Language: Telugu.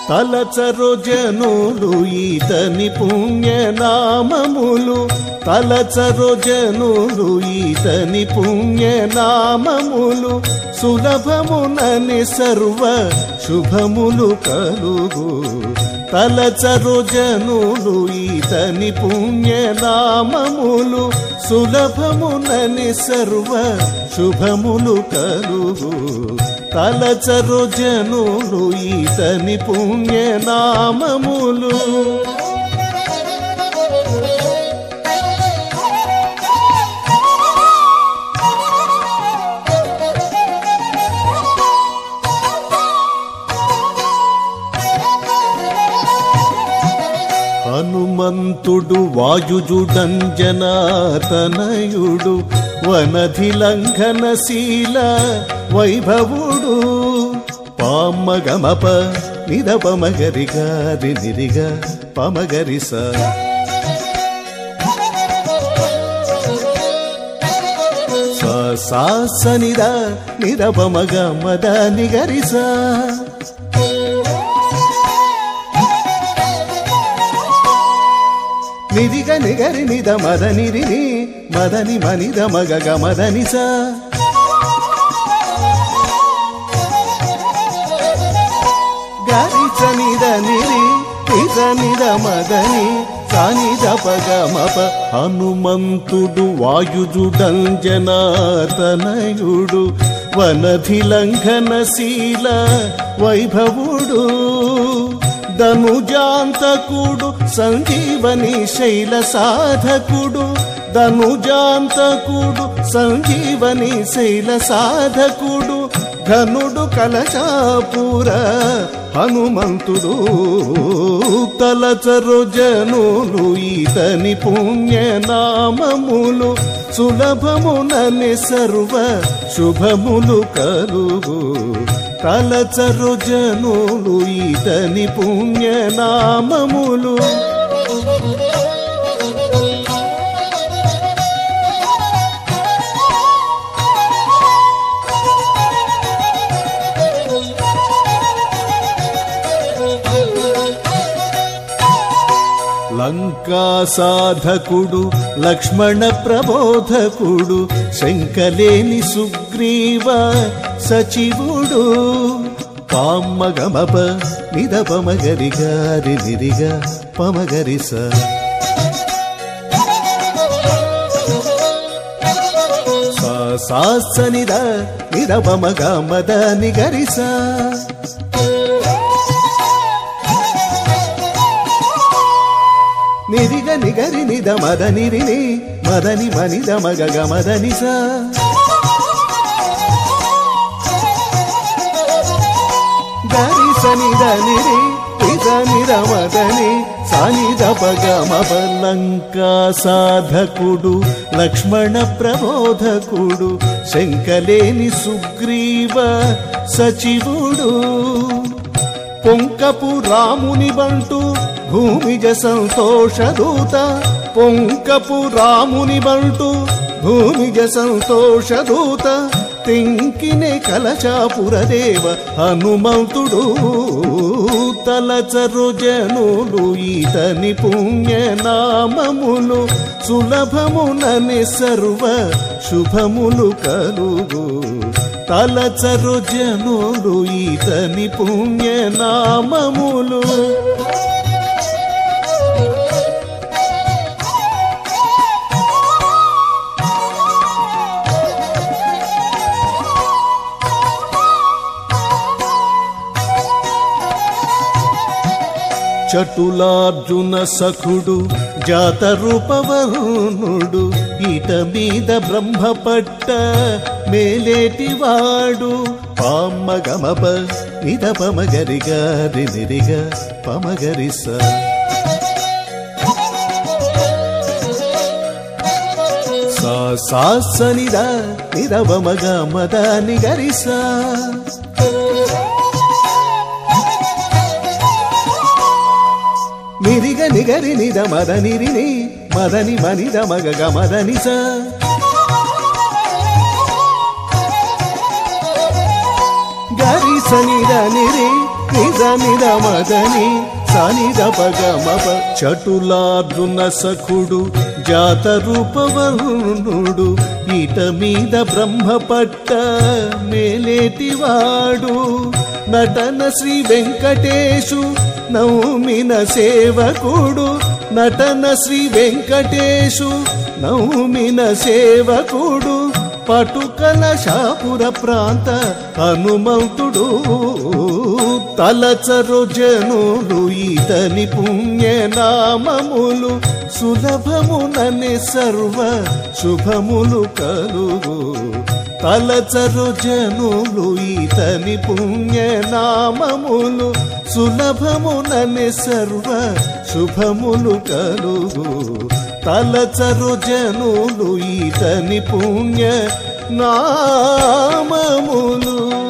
తలచరు జనులు ఈతని పుణ్యనామములు, తలచరు జనులు ఈతని పుణ్యనామములు, సులభమునని సర్వ శుభములు కలుగు. తలచరు జనులు ఈతని పుణ్యనామములు, సులభమునని సర్వ శుభములు కలుగు. తలచరు జనులు ఈతని పుణ్యనామములు. హనుమంతుడు వాయుజుడంజనాతనయుడు, వనధి లంఘనశీల వైభవుడు, పామగమప నిదపమగరి గారి నిరిగ పమగరిస. సాసనిద నిదపమగ మద నిగరిస. నిరిగ నిగరి నిద మద నిరిని మదని మనిద మగ మదనిస. గరిచ నిద నిరి నిజ నిద మదని సానిద పగ మప. హనుమంతుడు వాయుజుడంజనాతనయుడు, వనధి లంఘనశీల వైభవుడు, ధనుజాంతకుడు సంజీవని శైల సాధకుడు, ధనుజాంతకుడు సంజీవని శైల సాధకుడు, ఘనుడు కలశాపుర హనుమంతుడు. తలచరు జనులు ఈతని పుణ్యనామములు, సులభమునని సర్వ శుభములు కలుగు. తలచరు జనులు ఈతని పుణ్యనామములు. లంకా సాధకుడు లక్ష్మణ ప్రబోధకుడు, శంకలేని సుగ్రీవ సచివుడు, పామగమప నిదపమగరి గారి నిరిగ పమగరిస. సాసనిద నిదపమగ మద నిగరిస. నిరిగ నిగరి నిద మద నిరిని మదని మనిద మగ మదనిస. గరిస నిద నిరి నిద నిద మదని సానిద పగ మప. లంకా సాధకుడు లక్ష్మణ ప్రబోధకుడు, శంకలేని సుగ్రీవ సచివుడు, పొంకపు రాముని బంటు భూమిజ సంతోషదూత, పొంకపు రాముని బంటు భూమిజ సంతోషదూత, తెంకినే కలశాపురదేవ హనుమంతుడు. తలచరు జనులు ఈతని పుణ్యనామములు, సులభమునని సర్వ శుభములు కలుగు. తలచరు జనులు ఈతని పుణ్యనామములు. చటులార్జున సఖుడు జాతరూపవరుణుడు, ఈట మీద బ్రహ్మపట్ట మేలేటివాడు, పామగమప నిదపమగరి గారి నిరిగ పమగరిస. సాసనిద నిదపమగ మద నిగరిస. నిరిగ నిగరి నిద మద నిరిని మదని మనిద మగ మదనిస. గరిస నిద నిరి నిద నిద మదని సనిద పగమప చటులార్జున సఖుడు జాత రూపవర్ణుడు ఈట మీద బ్రహ్మపట్ట మేలేటివాడు నటన శ్రీ వెంకటేశు నౌమిన సేవకుడు నటన శ్రీ వెంకటేశు నౌమిన సేవకుడు పటుకల శాపుర ప్రాంత హనుమంతుడు తలచరు జనులు ఈతని పుణ్యనామములు సులభమునని సర్వ శుభములు కలుగు తలచరు జనులు ఈతని పుణ్యనామములు సులభమునని సర్వ శుభములు కలుగు తలచరు జనులు ఈతని పుణ్య నామములు